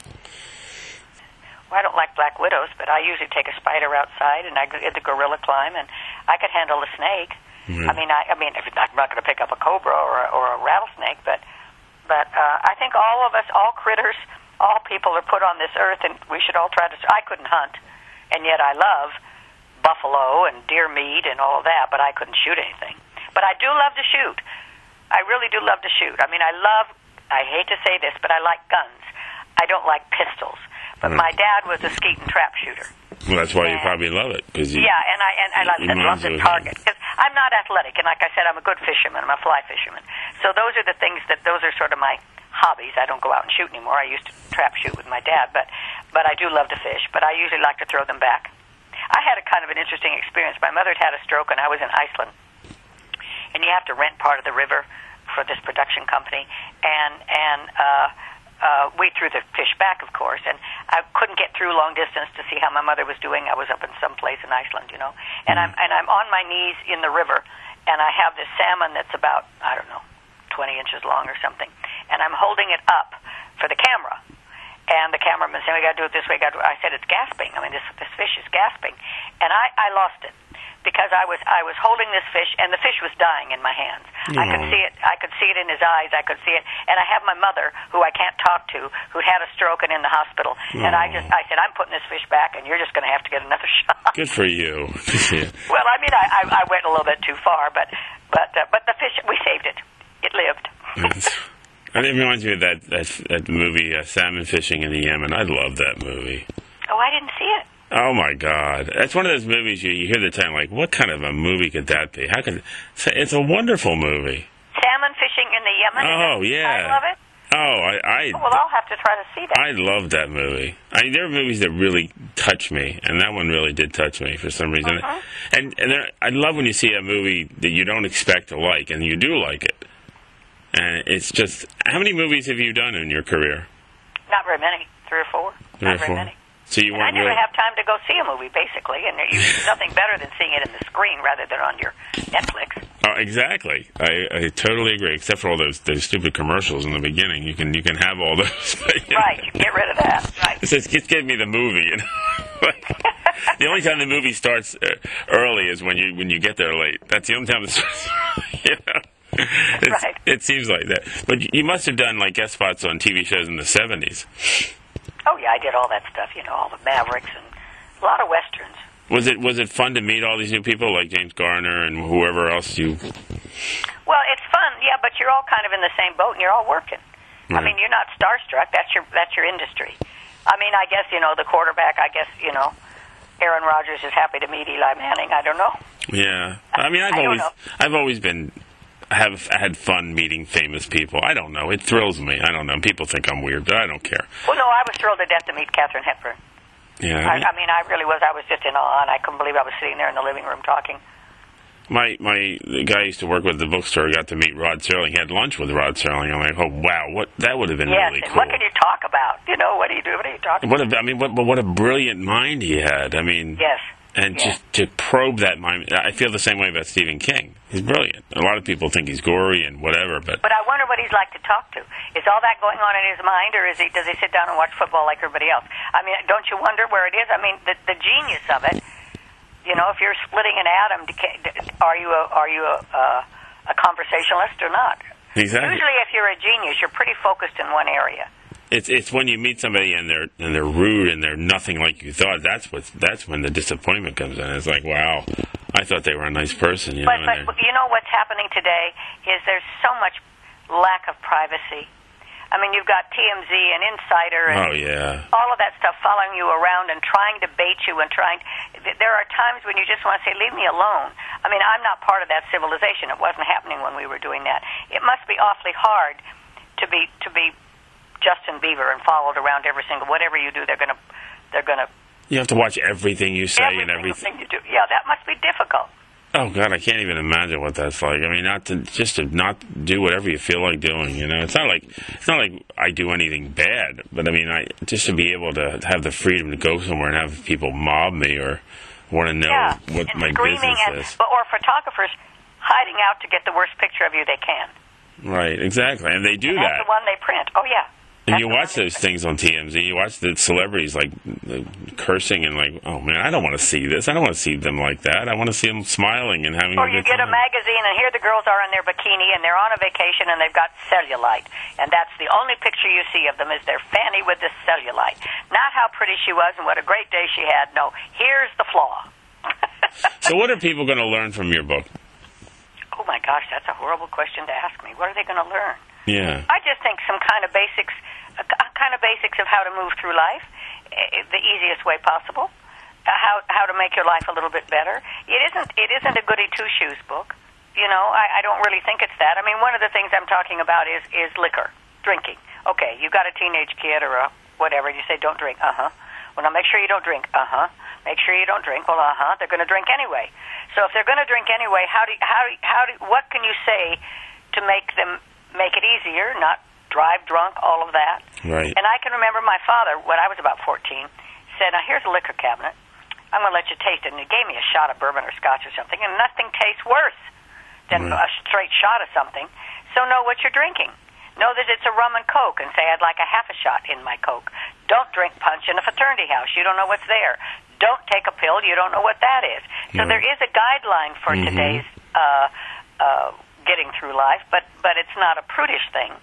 Well, I don't like black widows, but I usually take a spider outside, and I get the gorilla climb, and I could handle a snake. Mm-hmm. I mean, I'm not going to pick up a cobra or a rattlesnake, but I think all of us, all critters, all people are put on this earth, and we should all try to. I couldn't hunt, and yet I love buffalo and deer meat and all of that, but I couldn't shoot anything. But I do love to shoot. I really do love to shoot. I mean, I hate to say this, but I like guns. I don't like pistols. But my dad was a skeet and trap shooter. Well, that's why you probably love it. Yeah, and I love the target. Because I'm not athletic, and like I said, I'm a good fisherman. I'm a fly fisherman. So those are the things those are sort of my hobbies. I don't go out and shoot anymore. I used to trap shoot with my dad, but I do love to fish. But I usually like to throw them back. I had a kind of an interesting experience. My mother had a stroke, and I was in Iceland. And you have to rent part of the river for this production company, and we threw the fish back, of course, and I couldn't get through long distance to see how my mother was doing. I was up in some place in Iceland, and I'm on my knees in the river, and I have this salmon that's about 20 inches long or something, and I'm holding it up for the camera, and the cameraman said, "We got to do it this way." I said, "It's gasping. I mean, this fish is gasping," and I lost it. Because I was holding this fish, and the fish was dying in my hands. I could see it. I could see it in his eyes. I could see it. And I have my mother, who I can't talk to, who had a stroke and in the hospital. And I said, I'm putting this fish back, and you're just going to have to get another shot. Good for you. Well, I mean, I went a little bit too far, but the fish, we saved it. It lived. And it reminds me of that movie, Salmon Fishing in the Yemen. I love that movie. Oh, I didn't see it. Oh, my God. That's one of those movies you hear the time, like, what kind of a movie could that be? It's a wonderful movie. Salmon Fishing in the Yemen? Oh, yeah. I love it. Oh, well, I'll have to try to see that. I love that movie. There are movies that really touch me, and that one really did touch me for some reason. Uh-huh. And I love when you see a movie that you don't expect to like, and you do like it. And it's just, how many movies have you done in your career? Not very many. 3 or 4. Not very many. So you I never have time to go see a movie, basically, and there's nothing better than seeing it in the screen rather than on your Netflix. Oh, exactly. I totally agree. Except for all those stupid commercials in the beginning, you can have all those. Right, you get rid of that. Right. It says, "Just give me the movie." The only time the movie starts early is when you get there late. That's the only time it starts. Right. It seems like that. But you must have done like guest spots on TV shows in the 70s. Oh yeah, I did all that stuff. All the Mavericks and a lot of westerns. Was it fun to meet all these new people like James Garner and whoever else you? Well, it's fun, yeah, but you're all kind of in the same boat and you're all working. Yeah. I mean, you're not starstruck. That's your industry. I mean, I guess the quarterback. I guess Aaron Rodgers is happy to meet Eli Manning. I don't know. Yeah, I mean, I've always have had fun meeting famous people. I don't know. It thrills me. I don't know. People think I'm weird, but I don't care. Well, no, I was thrilled to death to meet Katharine Hepburn. Yeah. I mean, I really was. I was just in awe, and I couldn't believe I was sitting there in the living room talking. The guy I used to work with at the bookstore got to meet Rod Serling. He had lunch with Rod Serling. I'm like, oh, wow, that would have been really cool. What can you talk about? What do you do? What are you talking about? What a brilliant mind he had. I mean, yes. And just to probe that mind, I feel the same way about Stephen King. He's brilliant. A lot of people think he's gory and whatever, but I wonder what he's like to talk to. Is all that going on in his mind, or does he sit down and watch football like everybody else? I mean, don't you wonder where it is? I mean, the genius of it. If you're splitting an atom, are you a conversationalist or not? Exactly. Usually, if you're a genius, you're pretty focused in one area. It's when you meet somebody and they're rude and they're nothing like you thought. That's when the disappointment comes in. It's like, wow, I thought they were a nice person. But you know what's happening today is there's so much lack of privacy. I mean, you've got TMZ and Insider and all of that stuff following you around and trying to bait you and there are times when you just want to say, leave me alone. I mean, I'm not part of that civilization. It wasn't happening when we were doing that. It must be awfully hard to be Justin Bieber and followed around every single, whatever you do, they're gonna. You have to watch everything you say and everything you do. Yeah, that must be difficult. Oh God, I can't even imagine what that's like. I mean, not to not do whatever you feel like doing. You know, it's not like I do anything bad, but I mean, just to be able to have the freedom to go somewhere and have people mob me or want to know what my business is. Or photographers hiding out to get the worst picture of you they can. Right, exactly, and they do That's the one they print. Oh yeah. And you watch those things on TMZ. You watch the celebrities like cursing and like, oh man, I don't want to see this. I don't want to see them like that. I want to see them smiling and having. Or you get a magazine and here the girls are in their bikini and they're on a vacation and they've got cellulite, and that's the only picture you see of them is their fanny with the cellulite. Not how pretty she was and what a great day she had. No, here's the flaw. So what are people going to learn from your book? Oh my gosh, that's a horrible question to ask me. What are they going to learn? Yeah. I just think some kind of basics of how to move through life, the easiest way possible. How to make your life a little bit better. It isn't a goody two shoes book. You know, I don't really think it's that. I mean, one of the things I'm talking about is liquor, drinking. Okay, you've got a teenage kid or whatever, and you say don't drink. Well, now make sure you don't drink. Make sure you don't drink. Well, they're going to drink anyway. So if they're going to drink anyway, what can you say to make it easier, not drive drunk, all of that? Right. And I can remember my father, when I was about 14, said, now here's a liquor cabinet. I'm going to let you taste it. And he gave me a shot of bourbon or scotch or something, and nothing tastes worse than a straight shot of something. So know what you're drinking. Know that it's a rum and Coke, and say, I'd like a half a shot in my Coke. Don't drink punch in a fraternity house. You don't know what's there. Don't take a pill. You don't know what that is. So there is a guideline for today's getting through life, but it's not a prudish thing.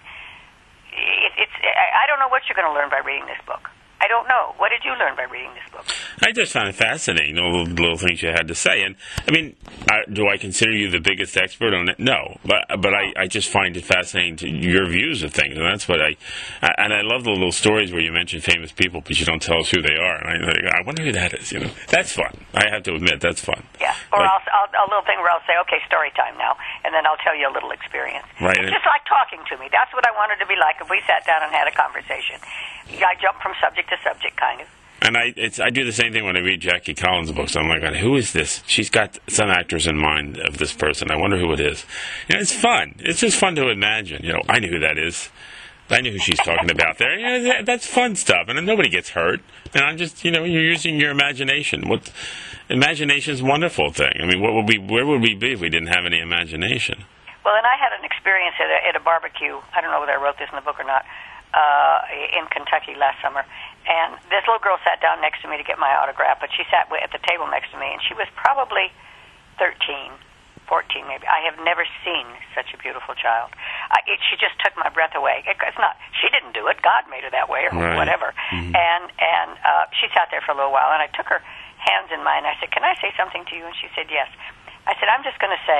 I don't know what you're going to learn by reading this book. I don't know. What did you learn by reading this book? I just found it fascinating, all the little things you had to say. And, I mean, do I consider you the biggest expert on it? No. But I just find it fascinating to your views of things. And that's what I love the little stories where you mention famous people, but you don't tell us who they are. And I wonder who that is, you know. That's fun. I have to admit, that's fun. Yeah. Or I'll a little thing where I'll say, okay, story time now. And then I'll tell you a little experience. Right. It's just like talking to me. That's what I wanted to be like if we sat down and had a conversation. I jump from subject to subject, kind of. And I do the same thing when I read Jackie Collins' books. I'm like, who is this? She's got some actors in mind of this person. I wonder who it is. You know, it's fun. It's just fun to imagine. You know, I know who that is. I know who she's talking about there. You know, that's fun stuff. And nobody gets hurt. And I'm just, you know, you're using your imagination. Imagination's a wonderful thing. I mean, where would we be if we didn't have any imagination? Well, and I had an experience at a barbecue. I don't know whether I wrote this in the book or not. In Kentucky last summer, and this little girl sat down next to me to get my autograph, but she sat at the table next to me, and she was probably 13, 14 maybe. I have never seen such a beautiful child. She just took my breath away. It's not, she didn't do it. God made her that way or whatever. Mm-hmm. And she sat there for a little while, and I took her hands in mine. I said, can I say something to you? And she said, yes. I said, I'm just going to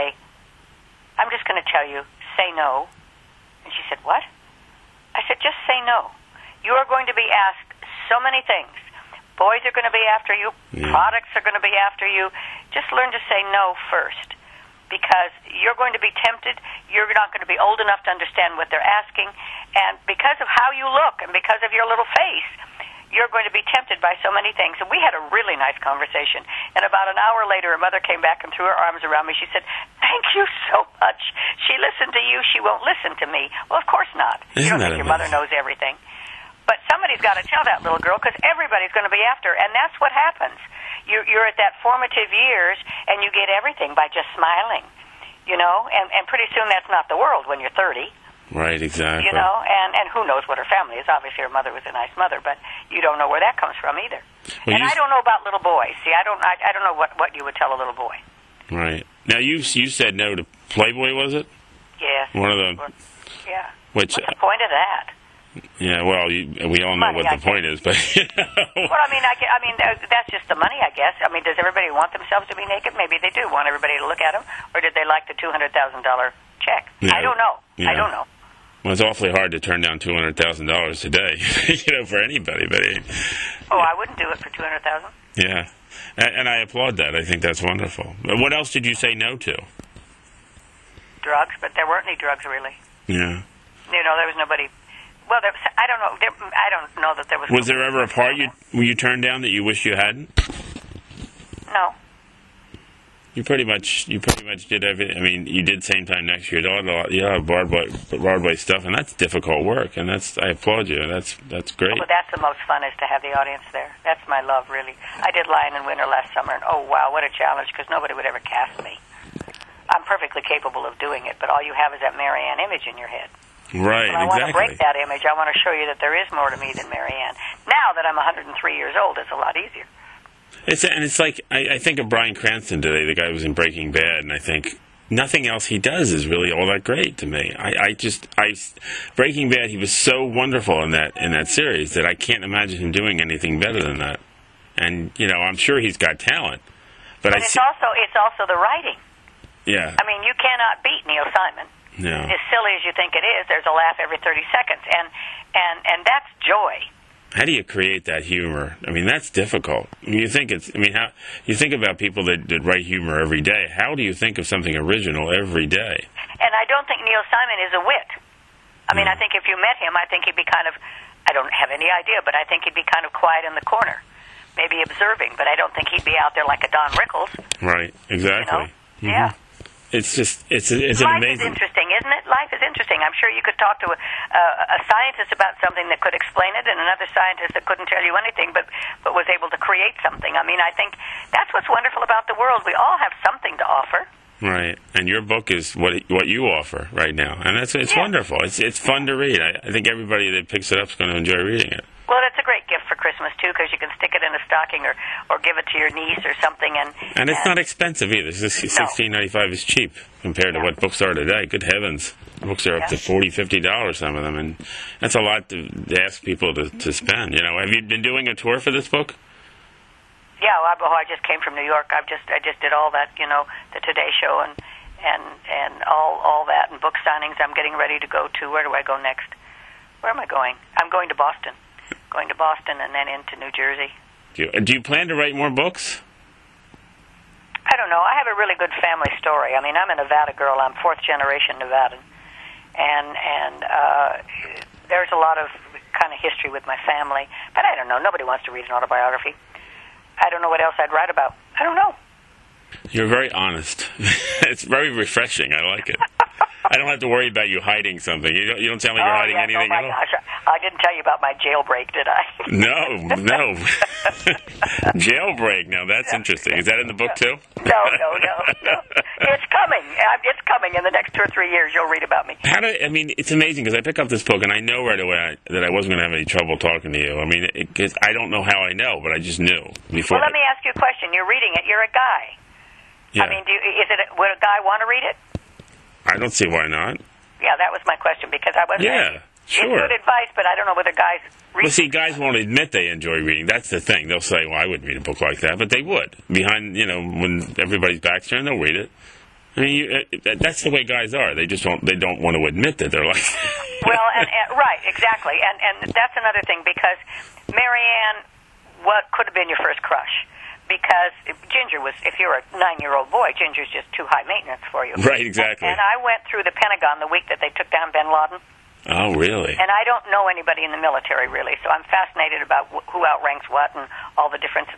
tell you, say no. And she said, what? I said, just say no. You are going to be asked so many things. Boys are going to be after you. Products are going to be after you. Just learn to say no first, because you're going to be tempted. You're not going to be old enough to understand what they're asking. And because of how you look and because of your little face, you're going to be tempted by so many things. And we had a really nice conversation. And about an hour later, her mother came back and threw her arms around me. She said, thank you so much. She listened to you. She won't listen to me. Well, of course not. You don't think your mother knows everything. But somebody's got to tell that little girl, because everybody's going to be after her. And that's what happens. You're at that formative years, and you get everything by just smiling. You know? And pretty soon that's not the world when you're 30. Right, exactly. You know, and who knows what her family is. Obviously, her mother was a nice mother, but you don't know where that comes from either. Well, and I don't know about little boys. See, I don't know what you would tell a little boy. Right. Now, you said no to Playboy, was it? Yes. One of the... Yeah. Which, what's the point of that? Yeah, well, we all know Money, what the point is, but Well, I mean, that's just the money, I guess. I mean, does everybody want themselves to be naked? Maybe they do want everybody to look at them, or did they like the $200,000 check? Yeah. I don't know. Yeah. I don't know. Well, it's awfully hard to turn down $200,000 today, for anybody. But I wouldn't do it for $200,000. Yeah, and I applaud that. I think that's wonderful. What else did you say no to? Drugs, but there weren't any drugs really. Yeah. There was nobody. Well, I don't know. I don't know that there was. Was there ever a part you turned down that you wish you hadn't? No. You pretty much did everything. I mean, you did Same Time Next Year. Broadway stuff, and that's difficult work. And I applaud you. That's great. Well, that's the most fun, is to have the audience there. That's my love, really. I did Lion in Winter last summer, and oh wow, what a challenge! Because nobody would ever cast me. I'm perfectly capable of doing it, but all you have is that Marianne image in your head. Right, I exactly. want to break that image. I want to show you that there is more to me than Marianne. Now that I'm 103 years old, it's a lot easier. It's like, I think of Bryan Cranston today, the guy who was in Breaking Bad, and I think nothing else he does is really all that great to me. Breaking Bad, he was so wonderful in that series that I can't imagine him doing anything better than that. And, I'm sure he's got talent. But it's also the writing. Yeah. I mean, you cannot beat Neil Simon. No. As silly as you think it is, there's a laugh every 30 seconds, and that's joy. How do you create that humor? I mean, that's difficult. You think about people that write humor every day. How do you think of something original every day? And I don't think Neil Simon is a wit. I mean, I think if you met him, I think he'd be kind of, I don't have any idea, but I think he'd be kind of quiet in the corner, maybe observing, but I don't think he'd be out there like a Don Rickles. Right, exactly. Mm-hmm. Yeah. It's just, it's Life amazing. is interesting, isn't it? Life is interesting. I'm sure you could talk to a scientist about something that could explain it, and another scientist that couldn't tell you anything, but was able to create something. I mean, I think that's what's wonderful about the world. We all have something to offer. Right, and your book is what you offer right now, and it's wonderful. It's fun to read. I think everybody that picks it up is going to enjoy reading it. Well, it's a great gift for Christmas too, because you can stick it in a stocking or give it to your niece or something. And it's not expensive either. $16.95 is cheap compared to what books are today. Good heavens, books are up to $40-50, some of them, and that's a lot to ask people to spend. Have you been doing a tour for this book? Yeah, I just came from New York. I just did all that, the Today Show and all that, and book signings. I'm getting ready to go to. Where do I go next? Where am I going? I'm going to Boston. Going to Boston and then into New Jersey. Do you plan to write more books? I don't know. I have a really good family story. I mean, I'm a Nevada girl. I'm fourth generation Nevadan, and there's a lot of kind of history with my family. But I don't know. Nobody wants to read an autobiography. I don't know what else I'd write about. I don't know. You're very honest. It's very refreshing. I like it. I don't have to worry about you hiding something. You don't sound like you're hiding anything at all. Gosh. I didn't tell you about my jailbreak, did I? No. Jailbreak. Now, that's interesting. Is that in the book, too? No. It's coming. It's coming. In the next 2 or 3 years, you'll read about me. It's amazing, because I pick up this book, and I know right away that I wasn't going to have any trouble talking to you. I mean, because I don't know how I know, but I just knew before. Well, let me ask you a question. You're reading it. You're a guy. Yeah. I mean, would a guy want to read it? I don't see why not. Yeah, that was my question, because I wasn't. Yeah, sure. It's good advice, but I don't know whether guys read. Well, see, guys won't admit they enjoy reading. That's the thing. They'll say, well, I wouldn't read a book like that, but they would. Behind, when everybody's back's turned, they'll read it. I mean, that's the way guys are. They just don't want to admit that they're like that. Well, right, exactly. And that's another thing, because Marianne, what could have been your first crush? Because Ginger was, if you're a 9-year-old boy, Ginger's just too high maintenance for you. Right, exactly. And I went through the Pentagon the week that they took down bin Laden. Oh, really? And I don't know anybody in the military, really, so I'm fascinated about who outranks what and all the different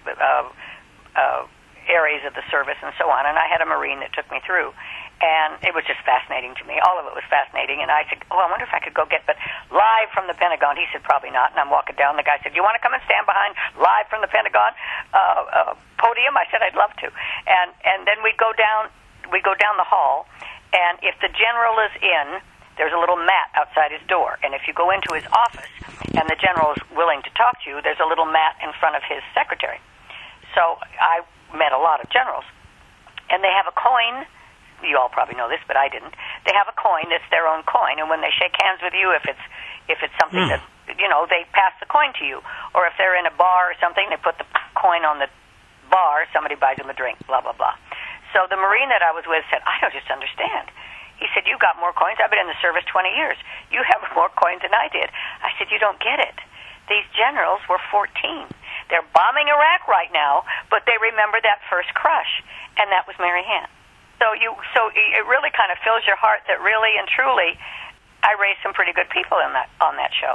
areas of the service and so on. And I had a Marine that took me through. And it was just fascinating to me. All of it was fascinating. And I said, I wonder if I could go get, but live from the Pentagon. He said, probably not. And I'm walking down. The guy said, do you want to come and stand behind live from the Pentagon podium? I said, I'd love to. And then we go down the hall. And if the general is in, there's a little mat outside his door. And if you go into his office and the general is willing to talk to you, there's a little mat in front of his secretary. So I met a lot of generals. And they have a coin you all probably know this, but I didn't. They have a coin that's their own coin, and when they shake hands with you, if it's something that, they pass the coin to you. Or if they're in a bar or something, they put the coin on the bar, somebody buys them a drink, blah, blah, blah. So the Marine that I was with said, I don't just understand. He said, you got more coins. I've been in the service 20 years. You have more coins than I did. I said, you don't get it. These generals were 14. They're bombing Iraq right now, but they remember that first crush, and that was Mary Ann. So it really kind of fills your heart that really and truly I raised some pretty good people on that show.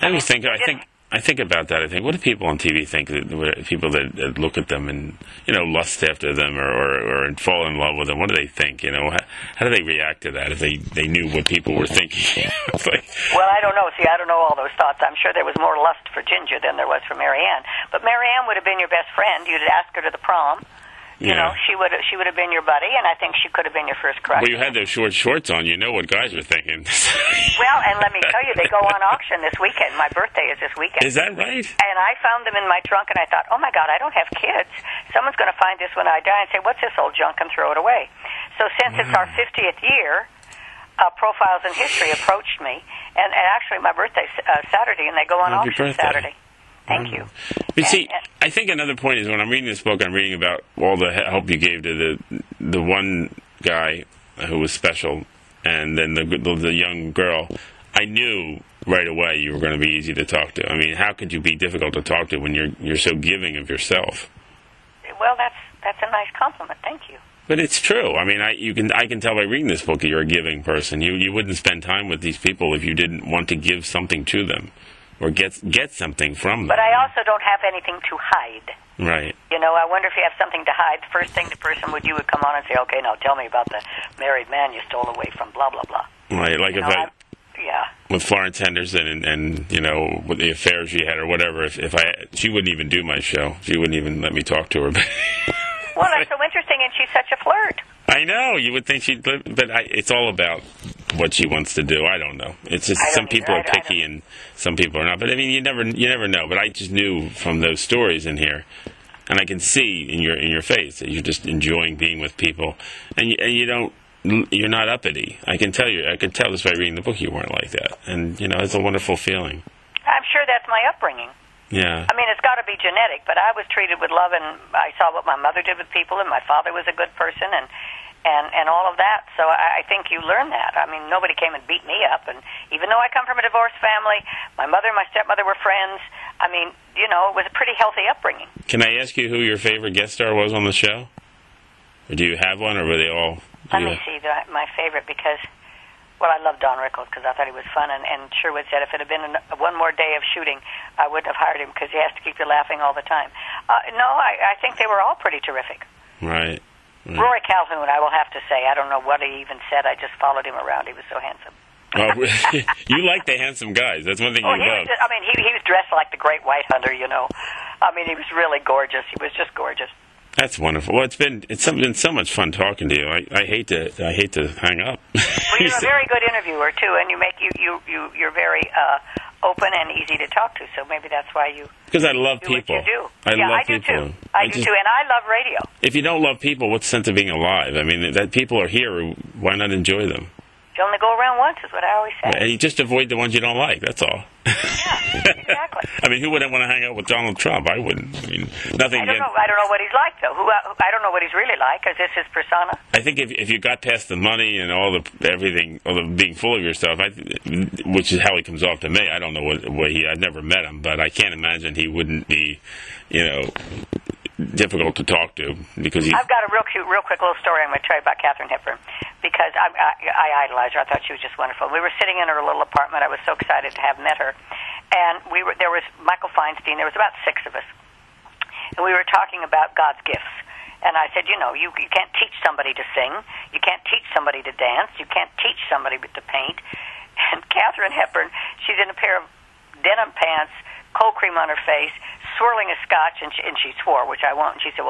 I think about that. I think, what do people on TV think? People that look at them and lust after them or fall in love with them. What do they think? How do they react to that if they knew what people were thinking? Well, I don't know. See, I don't know all those thoughts. I'm sure there was more lust for Ginger than there was for Mary Ann. But Mary Ann would have been your best friend. You'd ask her to the prom. She would have been your buddy, and I think she could have been your first crush. Well, you had those short shorts on. You know what guys are thinking. Well, and let me tell you, they go on auction this weekend. My birthday is this weekend. Is that right? And I found them in my trunk, and I thought, oh, my God, I don't have kids. Someone's going to find this when I die and say, what's this old junk, and throw it away. So since it's our 50th year, Profiles in History approached me, and actually my birthday's Saturday, and they go on auction Saturday. Thank you. But see, I think another point is when I'm reading this book, I'm reading about all the help you gave to the one guy who was special, and then the young girl. I knew right away you were going to be easy to talk to. I mean, how could you be difficult to talk to when you're so giving of yourself? Well, that's a nice compliment. Thank you. But it's true. I mean, I can tell by reading this book that you're a giving person. You wouldn't spend time with these people if you didn't want to give something to them. Or get something from them. But I also don't have anything to hide. Right. I wonder if you have something to hide. The first thing the person would come on and say, okay, now tell me about the married man you stole away from, blah, blah, blah. Right, like with Florence Henderson and with the affair she had or whatever, she wouldn't even do my show. She wouldn't even let me talk to her. Well, that's so interesting, and she's such a flirt. I know. You would think she'd live, but it's all about what she wants to do. I don't know. It's just some people are picky and some people are not. But I mean, you never know. But I just knew from those stories in here, and I can see in your face that you're just enjoying being with people, and you're not uppity. I can tell this by reading the book you weren't like that, and it's a wonderful feeling. I'm sure that's my upbringing. Yeah. I mean, it's got to be genetic, but I was treated with love, and I saw what my mother did with people, and my father was a good person, and all of that. So I think you learn that. I mean, nobody came and beat me up, and even though I come from a divorced family, my mother and my stepmother were friends. I mean, it was a pretty healthy upbringing. Can I ask you who your favorite guest star was on the show? Or do you have one, or were they all... Let me see my favorite, because... Well, I love Don Rickles because I thought he was fun, and Sherwood said if it had been one more day of shooting, I wouldn't have hired him because he has to keep you laughing all the time. No, I think they were all pretty terrific. Right. Rory Calhoun, I will have to say, I don't know what he even said. I just followed him around. He was so handsome. Oh, you like the handsome guys. That's one thing you love. I mean, he was dressed like the Great White Hunter, I mean, he was really gorgeous. He was just gorgeous. That's wonderful. Well, it's been so much fun talking to you. I hate to hang up. Well, you're a very good interviewer too, and you're very open and easy to talk to. So maybe that's why you. Because I love people. What you do. I love do people. Too. I do too, and I love radio. If you don't love people, what's the sense of being alive? I mean, that people are here. Why not enjoy them? You only go around once, is what I always say. And you just avoid the ones you don't like. That's all. Yeah, exactly. I mean, who wouldn't want to hang out with Donald Trump? I wouldn't. I mean, nothing. I don't know what he's like, though. I don't know what he's really like. Is this his persona? I think if you got past the money and all the being full of yourself, which is how he comes off to me. I don't know what I've never met him, but I can't imagine he wouldn't be, difficult to talk to because I've got a real quick little story I'm going to tell you about Katharine Hepburn because I idolized her. I thought she was just wonderful. We were sitting in her little apartment. I was so excited to have met her, and there was Michael Feinstein. There was about 6 of us, and we were talking about God's gifts. And I said, you can't teach somebody to sing. You can't teach somebody to dance. You can't teach somebody to paint. And Katharine Hepburn, she's in a pair of denim pants, cold cream on her face, swirling a scotch, and she swore, which I won't. And she said, well,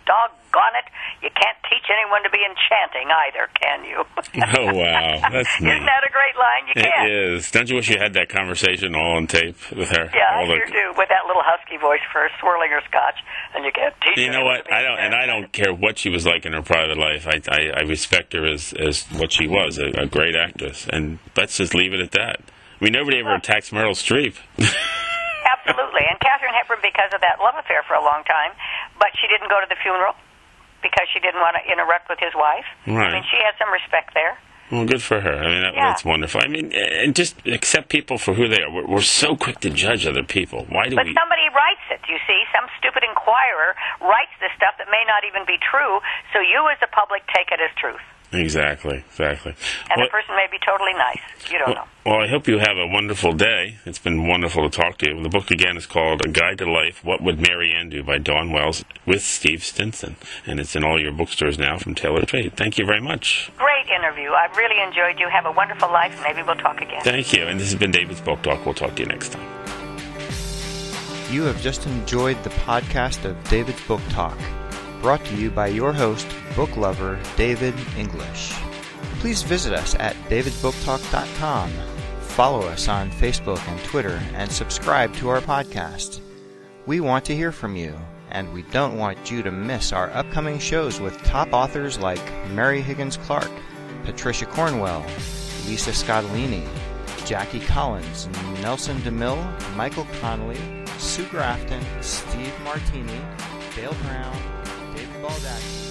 doggone it, you can't teach anyone to be enchanting either, can you? Oh, wow. That's neat. Isn't that a great line? You can't. It is. Don't you wish you had that conversation all on tape with her? Yeah, I sure do, with that little husky voice for swirling her scotch, and you can't teach You know what? I don't care what she was like in her private life. I respect her as what she was, a great actress. And let's just leave it at that. I mean, nobody ever attacks Meryl Streep. Absolutely. And Katharine Hepburn, because of that love affair for a long time, but she didn't go to the funeral because she didn't want to interrupt with his wife. Right. I mean, she had some respect there. Well, good for her. I mean, that's wonderful. I mean, and just accept people for who they are. We're so quick to judge other people. Why do But we? somebody writes it, you see. Some stupid inquirer writes this stuff that may not even be true, so you as the public take it as truth. Exactly. And the person may be totally nice. You don't know. Well, I hope you have a wonderful day. It's been wonderful to talk to you. The book, again, is called A Guide to Life, What Would Mary Ann Do by Dawn Wells with Steve Stinson. And it's in all your bookstores now from Taylor Trade. Thank you very much. Great interview. I really enjoyed you. Have a wonderful life. Maybe we'll talk again. Thank you. And this has been David's Book Talk. We'll talk to you next time. You have just enjoyed the podcast of David's Book Talk, brought to you by your host, book lover David English. Please visit us at davidsbooktalk.com, follow us on Facebook and Twitter, and subscribe to our podcast. We want to hear from you, and we don't want you to miss our upcoming shows with top authors like Mary Higgins Clark, Patricia Cornwell, Lisa Scottolini, Jackie Collins, Nelson DeMille, Michael Connolly, Sue Grafton, Steve Martini, Dale Brown, David Baldacci,